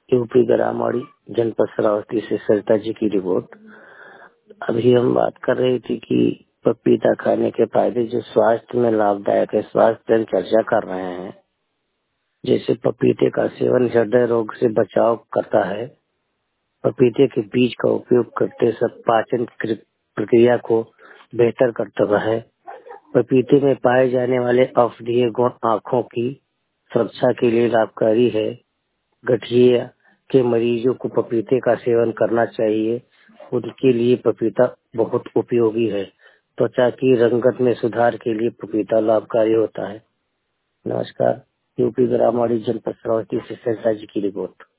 UP ग्रामीण जनपद श्रावस्ती से सरिता जी की रिपोर्ट। अभी हम बात कर रही थी कि पपीता खाने के फायदे जो स्वास्थ्य में लाभदायक है, स्वास्थ्य पर हम चर्चा कर रहे हैं। जैसे पपीते का सेवन हृदय रोग से बचाव करता है। पपीते के बीज का उपयोग करते सब पाचन प्रक्रिया को बेहतर करता है। पपीते में पाए जाने वाले औषधीय गुण आँखों की सुरक्षा के लिए लाभकारी है। गठिया के मरीजों को पपीते का सेवन करना चाहिए, उनके लिए पपीता बहुत उपयोगी है। त्वचा की रंगत में सुधार के लिए पपीता लाभकारी होता है। नमस्कार, यूपी ग्रामीण जनपद श्रावस्ती से सरिता जी की रिपोर्ट।